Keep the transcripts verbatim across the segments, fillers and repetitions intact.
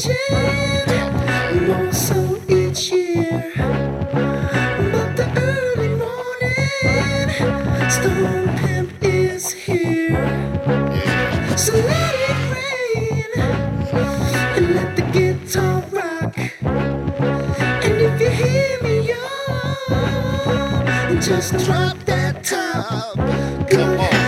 changing more so each year. But the early morning Stone Pimp is here. So let it rain and let the guitar rock. And if you hear me, y'all, just drop that top. Come on.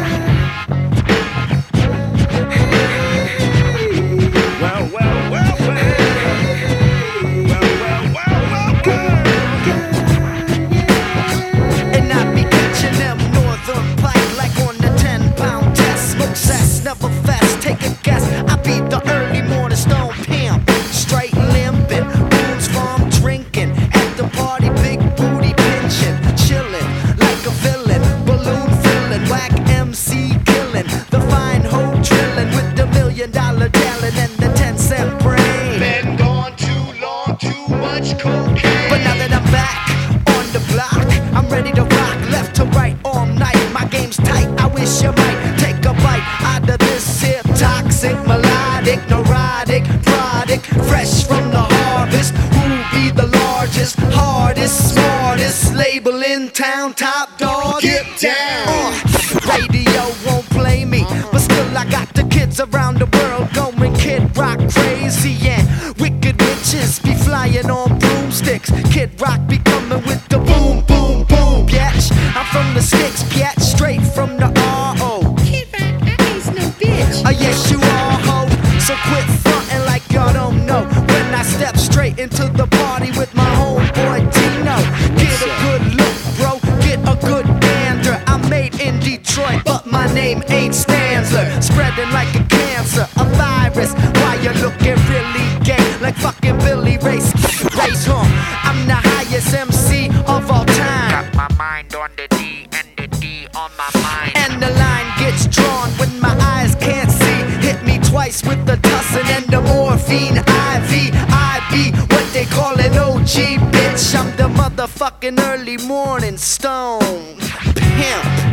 Never fast, take a guess. I be the early morning Stone Pimp, straight limping, booze farm drinking, at the party big booty pinching, chilling like a villain, balloon filling, whack M C killing, the fine hoe drilling with the million dollar talent and the ten cent brain. Been gone too long, too much cocaine. But now that I'm back on the block, I'm ready to rock left to right all night. My game's tight, I wish you might take a bite out of this here toxic, melodic, neurotic product, fresh from the harvest. Who be the largest, hardest, smartest label in town? Top dog, Get down. Uh, radio won't play me, but still I got the kids around the world going Kid Rock crazy, and wicked witches be flying on broomsticks. Kid Rock be coming with the boom, boom, boom, bitch. I'm from the sticks, bitch, straight from the R O. Kid Rock, I ain't no bitch. Oh yes, you are, ho. So quit frontin' like y'all don't know. When I step straight into the party with my homeboy Tino, get a good look, bro, get a good gander. I'm made in Detroit, but my name ain't Stanzler. Spreading like a cancer, a virus. Why you looking really gay, like fucking Billy Race? Race, huh? I'm the highest M C of all time. Got my mind on the D and the D on my mind. And the line gets drawn when my eyes can't see. Hit me twice with the tussin and the morphine. I V, I be what they call an O G, bitch. I'm the motherfucking early morning Stone Pimp.